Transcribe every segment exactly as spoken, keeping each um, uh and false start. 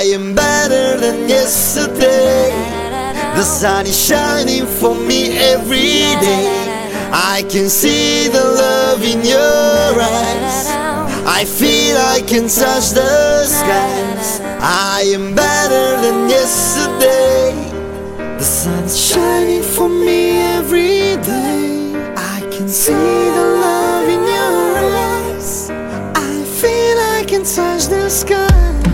I am better than yesterday. The sun is shining for me every day. I can see the love in your eyes. I feel I can touch the skies. I am better than yesterday. The sun is shining for me every day. I can see the love in your eyes. I feel I can touch the sky.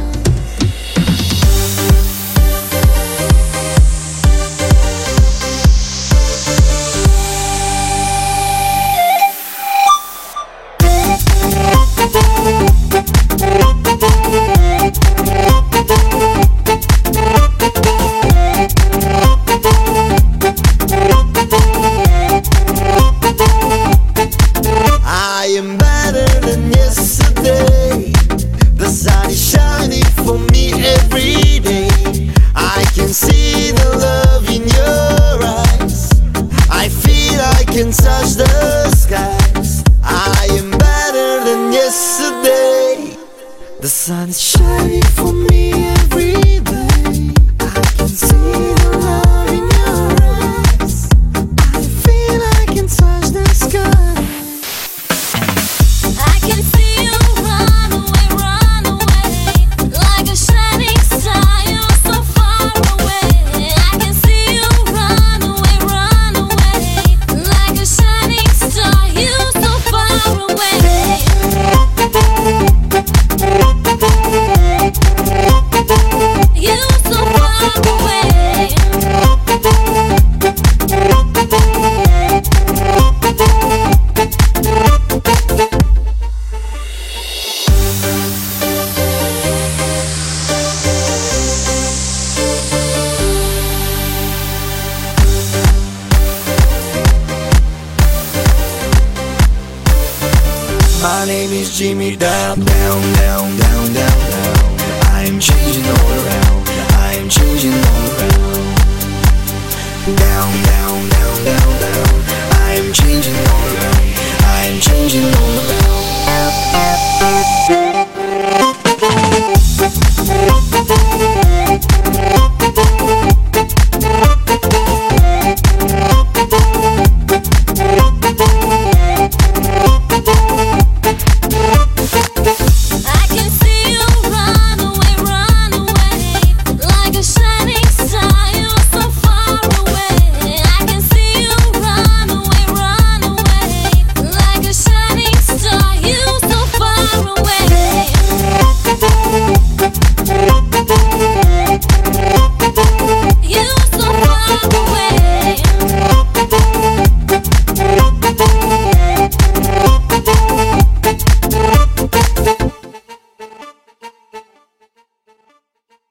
I am better than yesterday. The sun is shining for me every day. I can see the love in your eyes. I feel I can touch the skies. I am better than yesterday. The sun is shining for me every day. I can see the love in your eyes. I feel I can touch the sky. My name is Jimmy Down, down, down, down, down.